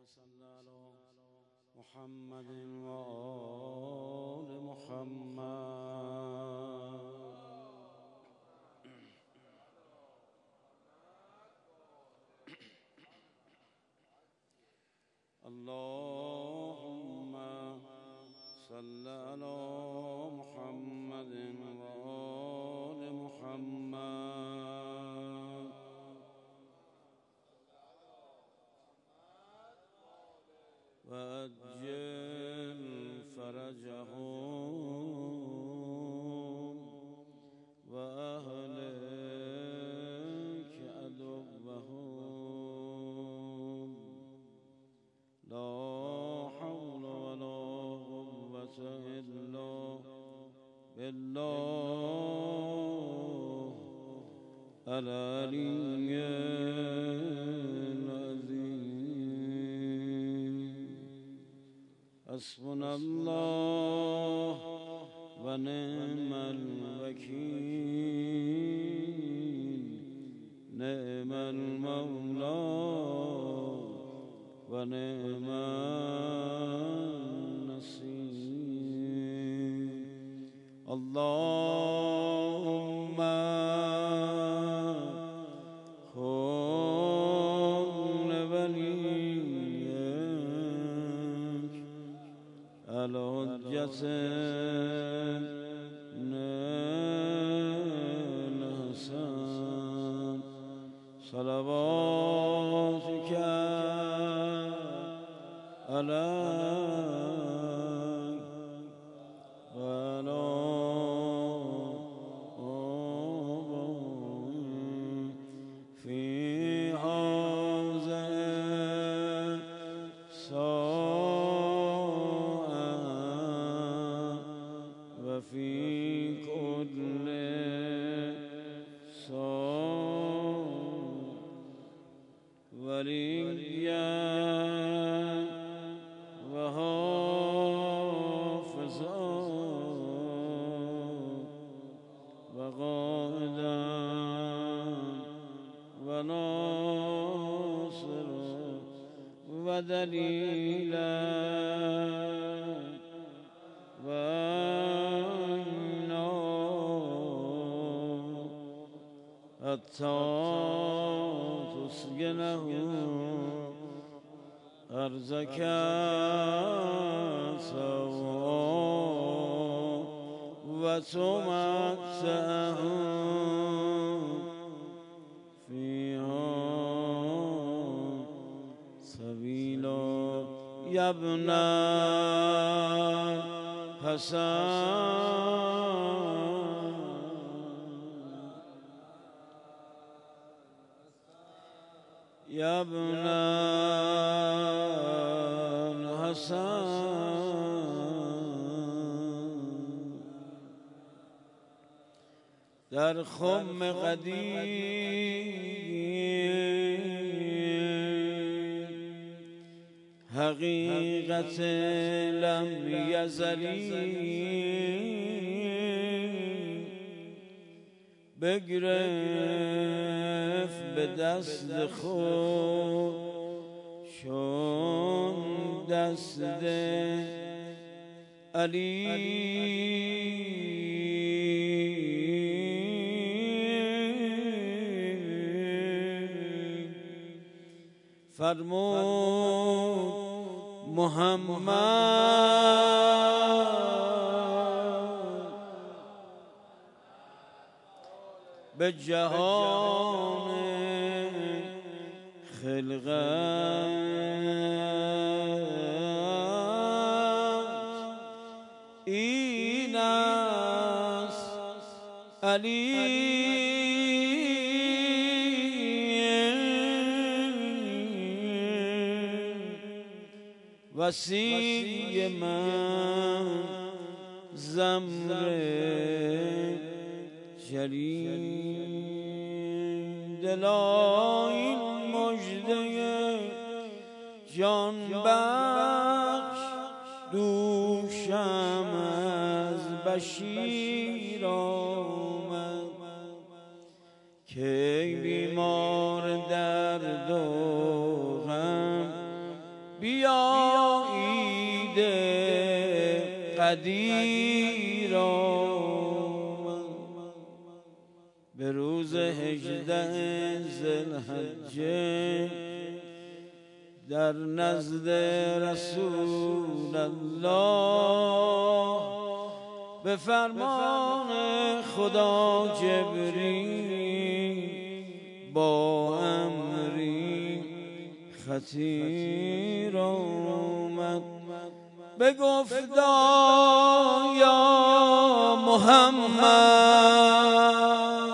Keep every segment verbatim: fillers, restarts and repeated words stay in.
صل على محمد وآل محمد. اللهم صل على محمد وآل محمد. وأجل فرجهم وأهلك عدوهم. لا حول ولا قوة إلا بالله العلي العظيم. حسبنا الله ونعم الوكيل. نعم المولى ونعم النصير. اللهم كن وليك الحجة الحسن صلواتك عليك وعلى آبائك في هذه الساعة وفي كل ساعة وليا وحافظا وقائدا وناصرا ودليلا وعينا حتى تسكنه أرزك سواء وتمتعه فيها سبيلا. يا ابن حسن يا ابن الحسن در خم قدیم حقیقت لم یزلی بگرفت به دست خود چون دست علی. فرمود محمد به جهان خلقت این است علی. وسیع من زمر جلید دلا این مژده جان بخش دوشم از بشیر آمد که بیمار درد و غم قدیر آمد. به روز هجده ذوالحجه در نزد رسول الله به فرمان خدا جبریل با امری خطیر آمد. بگفتا یا محمد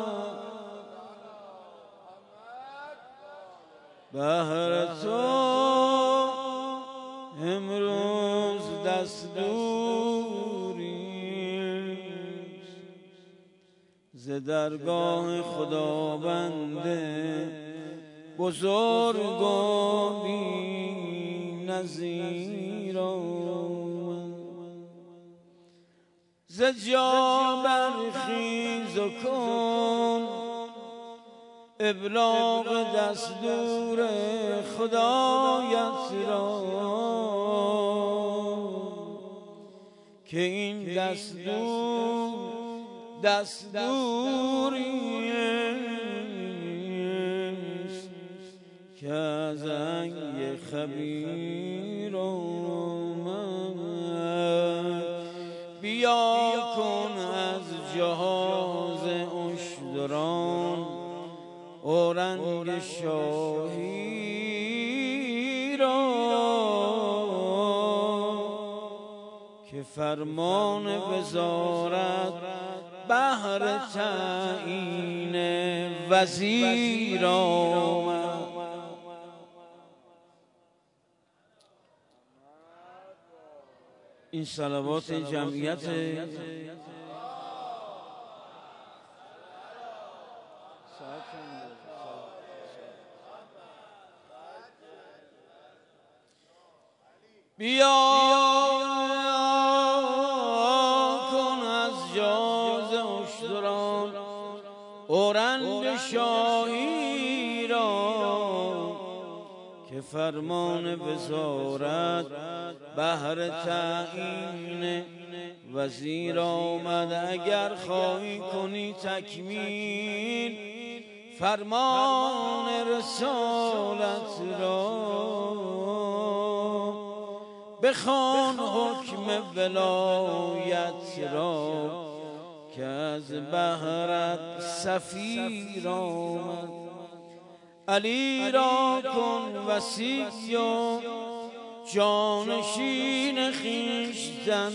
بهر تو امروز دستوری ز درگاه خداوند بزرگ و بی نظیر آمد. ز جا برخیز و کن ابلاغ دستور خدایت را که این دستور دستوری است که از انگ خبیر آمد. بیا کن از جهاز اشتران اورنگ شاهی را که فرمان وزارت بهر تعیین وزیر آمد. این صلوات جمعیت بیا کن از جاز اشتران اورنگ شاهی را که فرمان وزارت بهر تعیین وزیر آمد. اگر خواهی کنی تکمیل فرمان رسالت را بخوان حکم ولایت را که از بهرت سفیر آمد. علی را کن وصی و جانشین خویشتن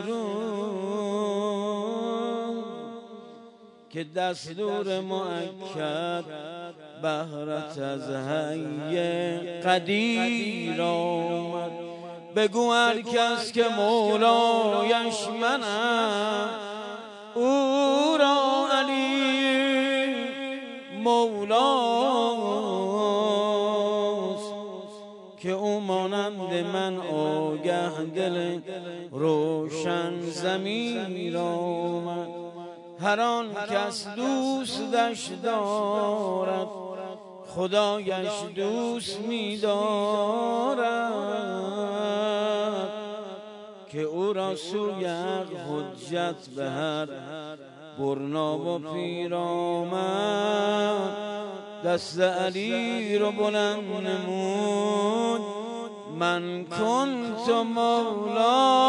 امروز که دستور مؤکد بهرت از حی قدیر آمد. بگو هر کس که مولایش منم او را علی مولاست که او مانند من آگه دل روشن ضمیر آمد. هر آن کس دوستش دارد خدایش دوست می دارد که او را سوی حجت به هر برنا و پیر آمد. دست علی رو بلند نمود من کنت مولا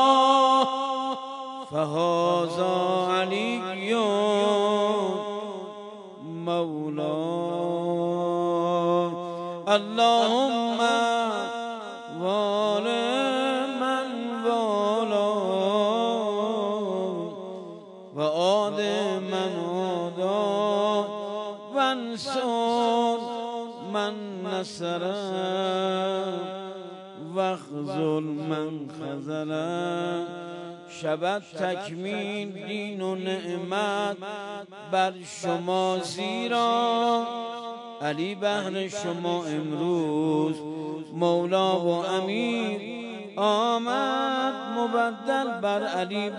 فهذا علی مولا. اللهم وال من والا و عاد من عادا و انصر من نصر و خذل من خذل. شود تکمیل دین و نعمت بر شما زیرا علی بهر شما امروز مولا و امیر آمد. مبدل بر علی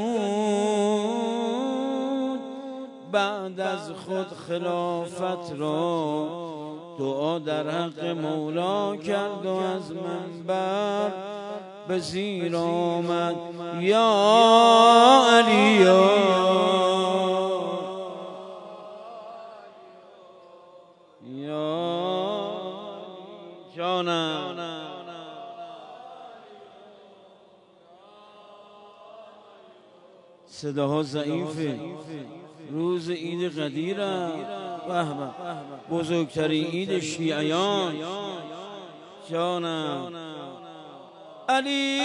بنمود بعد از خود خلافت را دعا در حق مولا کرد و از منبر به زیر آمد یا علی یا جانم صداها ضعیفه روز عید قدیره به به بزرگترین عید شیعیان جانم علی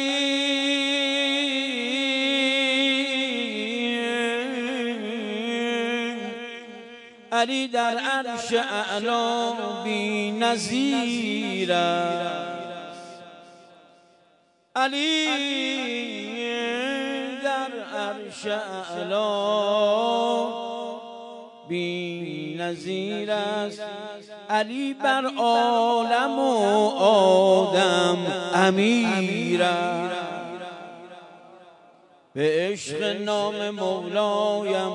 علی در عرش اعلا بی نظیر است علی در عرش اعلا بی نظیر است علی بر عالم و آدم امیر است به عشق نام مولایم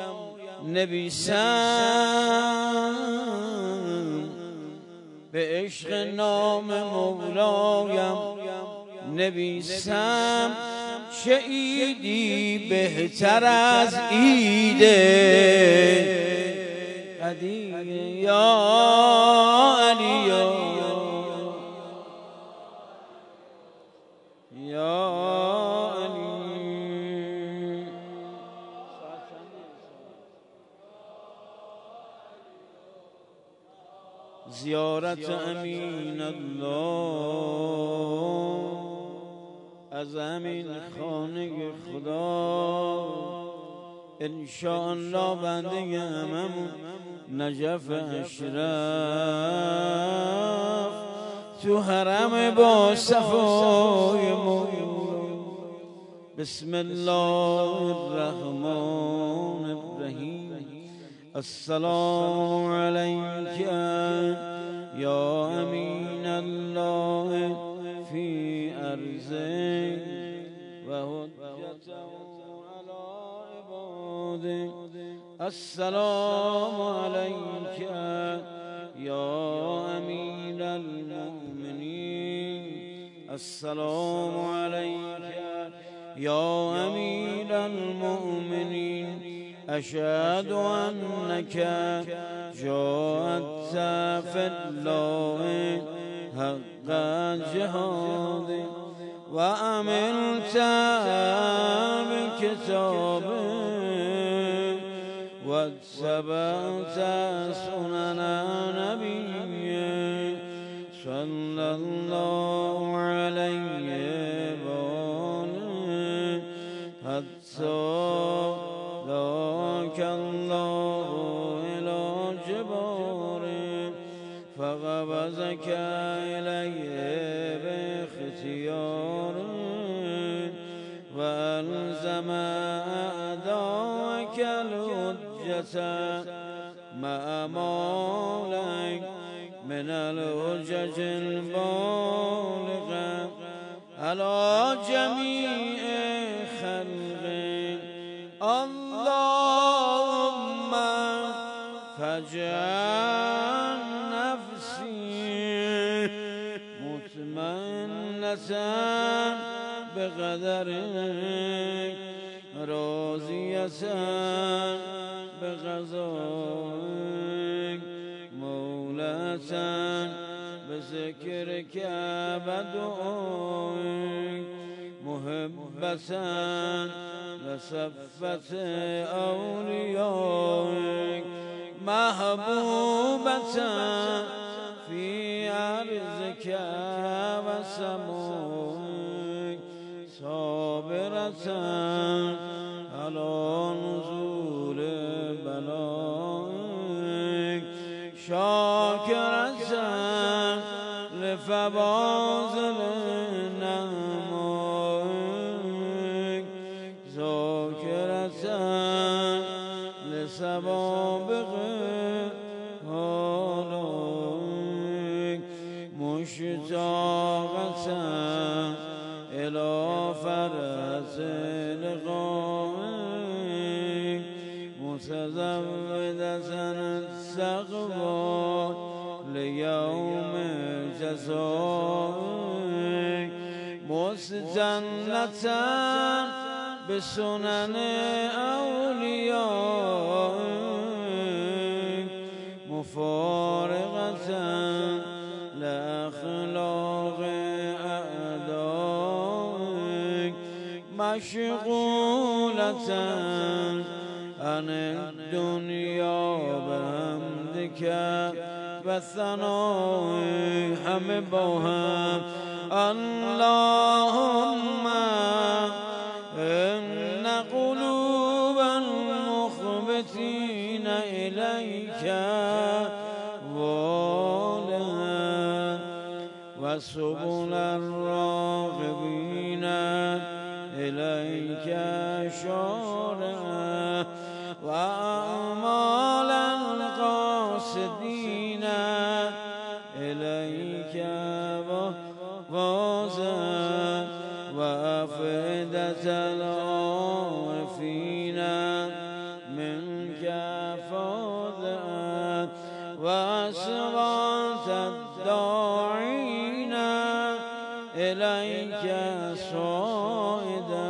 نویسم به عشق نام مولایم نویسم چه عیدی بهتر از عید قدیر یا علی یا علی زیارت امین الله از همین خانه خدا انشاءالله بنده هممون نجف اشرف تو حرم با صفای مولا بسم الله الرحمن الرحیم السلام علیک یا امین الله فی ارضه و حجته علی عباده السلام علیک یا امیر المؤمنین السلام علیک یا امیر المؤمنین اشهد انک جاءت فی الله حق جهاد و عملت بکتابه و اتبعت سنن نبیه صلی الله علیه و آله حتی ذاک الله الی جباره فقبضك إليه باختياره وألزم أعداءك الحجة مع مالك من الحجج البالغة على جميع خلقه اللهم فاجعل مطمئنة بقدرك راضية بقضائك مولاة بذكرك بدعائك محبة لصفة أوليائك محبوبة في أرضك وسمائك صابرة على نزول بلائك شاكرة لفواضل نعمائك ذاكرة لسوابق آلائك مشتاقة إلى فرس لقائك متزودة السقوى ليوم جزائك مستنة بسنن أوليائك مفارقة لأخلاق أعدائك مشغولة عن الدنيا بحمدك والثناء همه با هم اللهم إن قلوب المخبتين إليك والها وسبل الراغبين إليك شارعا وأعمال القاصدين إليك فازا وأفئدة العارفين منك فاضا وأسرات الداعين إليك صائدا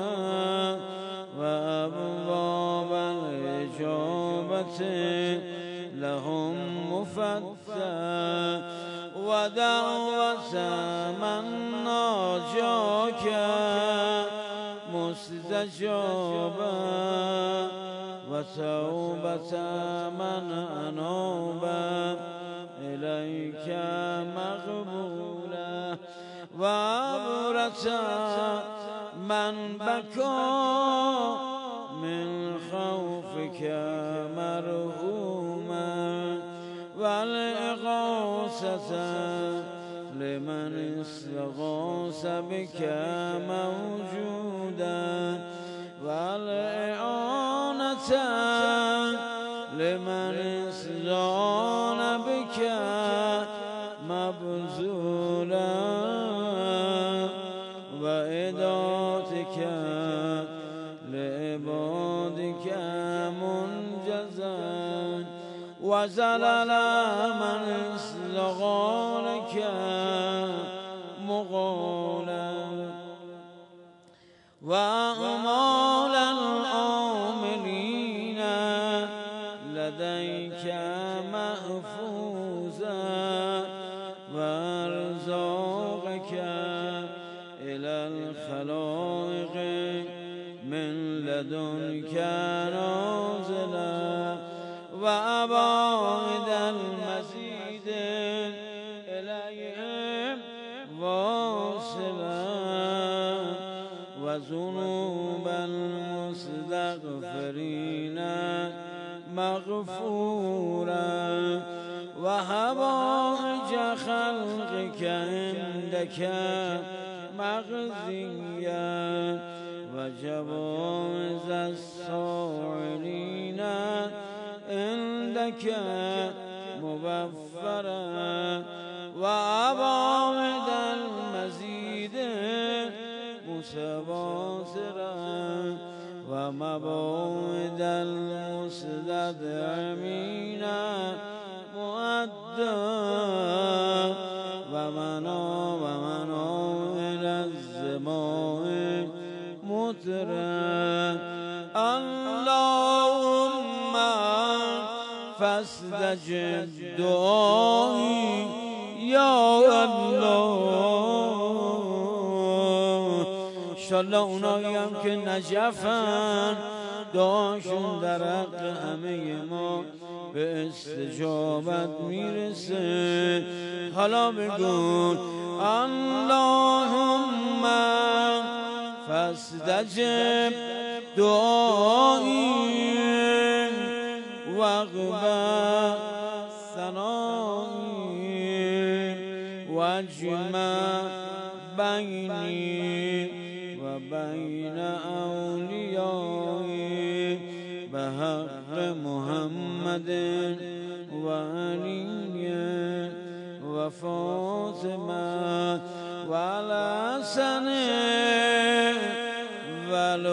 وأبواب الإجابة لهم مفتحا ودعوة من ناجاك مستجابا وتوبة من أناب إليك مقبولا وعبرة من بكى من خوفك مرهوما والإغاثة لمن استغاث بك موجودا والإعانة لمن استعان بك مبذولا وإداتك لعبادك منجزا وزلل من استغانك مغالا وأعمال العاملين لديك محفوظا وأرزاقك إلى الخلائق من لدنك نازلا وأبعد المزيد إليهم واصلا وذنوب المستغفرين مغفورا وحوائج خلقك عندك مغزيا وجوائز السائلين عندك موفرا وأبعد المزيد متباصرا ومبعد المستدعمين مؤدى ومنا ومنا إلى الزمان مترا اللهم فاستجب دعائي يا الله. انشالله اونایی هم که نجفن دعاشون در حق همه ما به استجابت میرسه. حالا بگو اللهم فاستجب دعایی واقبل ثنایی واجمع بینی و بین اولیایی به حق محمد و علی و فاطمه و الحسن و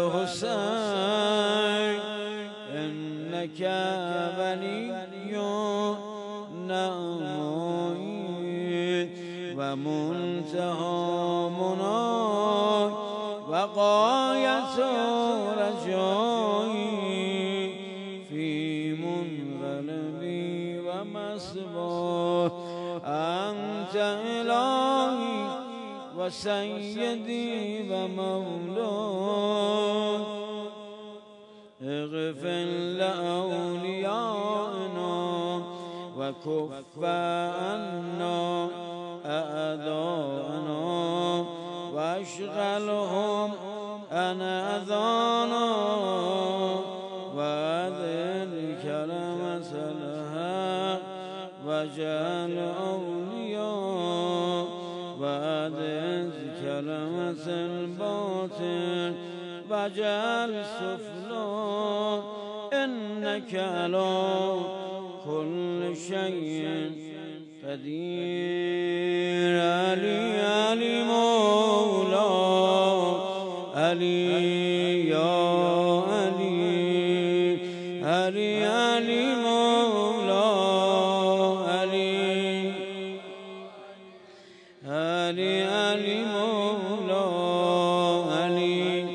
الحسین انک ولی نعمایی و و منتهی منای و غایت رجایی فی منقلبی و مسبای انت الهی و سیدی و مولا اغفر لأولیائنا و کف عنا اعداءنا و اشغلهم عن اذانا و اذل کلمة الحق و جعل اولیاء و اذل کلمة الباطل و جعل سفلا انك على كل شيء قدیر. علی علی مولا علی یا علی علی علی مولا علی علی علی مولا علی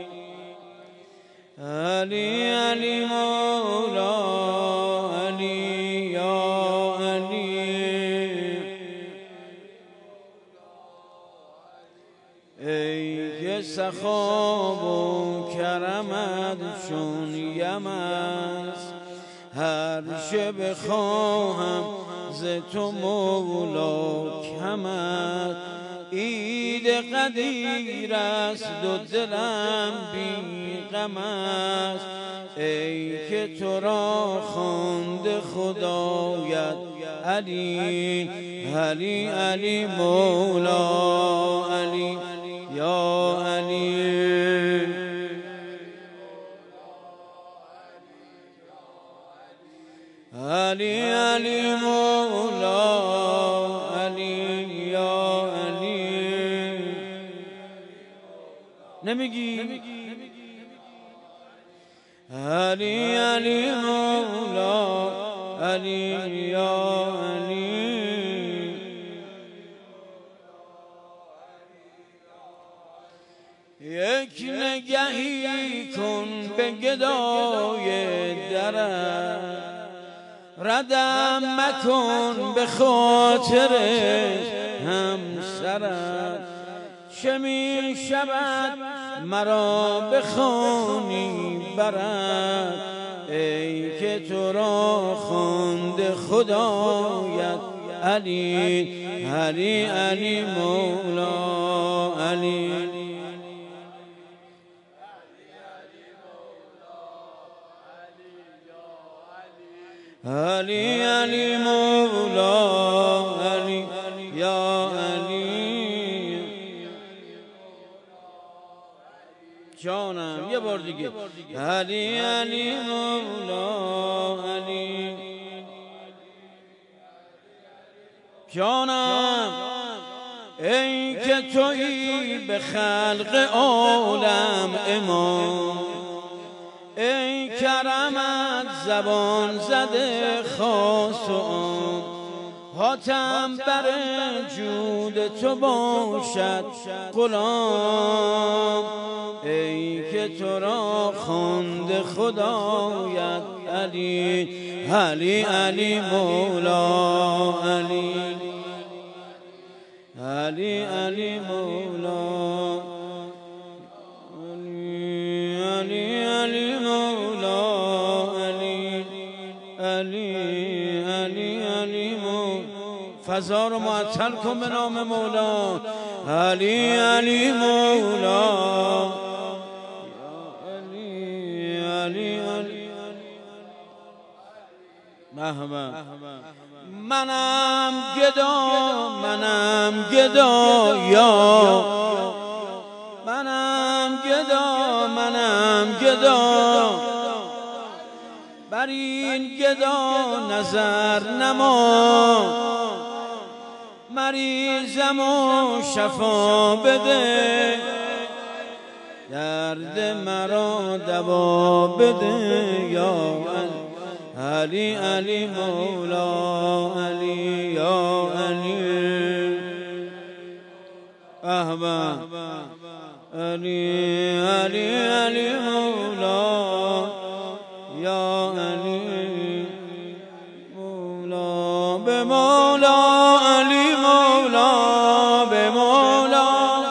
علی علی مولا علی یا علی. ای که سخاب و کرمت چون یم است هر چه بخواهم ز تو مولا کم است. عید قدیر است و دلم بی غم است ای که تو را خواند خدایت علی علی علی مولا علی یا علی علی علی مولا علی یا علی. نمیگی علی علی مولا علی یا علی. یک نگهی کن به گدای درت ردم مکن به خاطر همسرت چه می شود مرا به خانی برد ای که تو را خواند خدایت علی علی علی مولا علی علی علی مولا علی یا علی. جانم یه بار دیگه علی علی مولا علی جانم. ای که تویی به خلق عالم امام ای کرمت زبان زده خاص و عام حاتم بر جود تو باشد غلام ای که تو را خواند خدایت علی علی علی مولا علی علی علی مولا علی علی مولا علی علی علی علی مولا. فضا رو معطل کن به نام مولا علی علی مولا علی علی علی. مرحبا. منم گدا منم گدا یا منم گدا منم گدا بر این گدا نظر نما مریضم و شفا بده درد مرا دوا بده یا علی علی مولا علی یا علی احبا علی علی علی مولا یا علی مولا به مولا علی مولا به مولا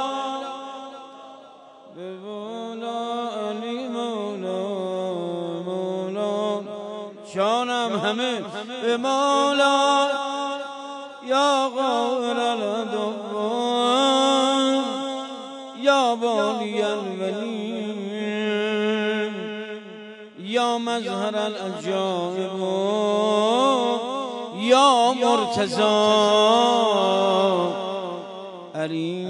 به مولا علی مولا مولا شانم همه به مولا یا غور الدوام یا والی الولی یا مظهر العجائب یا مرتضی علی.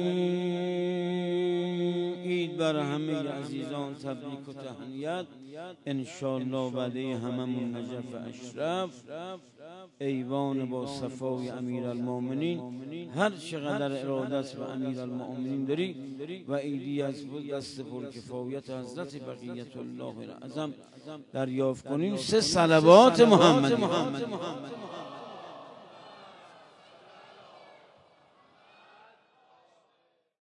عید بر همه عزیزان تبریک و تهنیت. انشاءالله بعده هممون نجف اشرف ایوان با صفای امیرالمومنین هر چقدر ارادت و امیرالمومنین داری و عیدی از دست پرکفایت حضرت بقیت الله الاعظم دریافت کنیم. سه صلوات محمدی.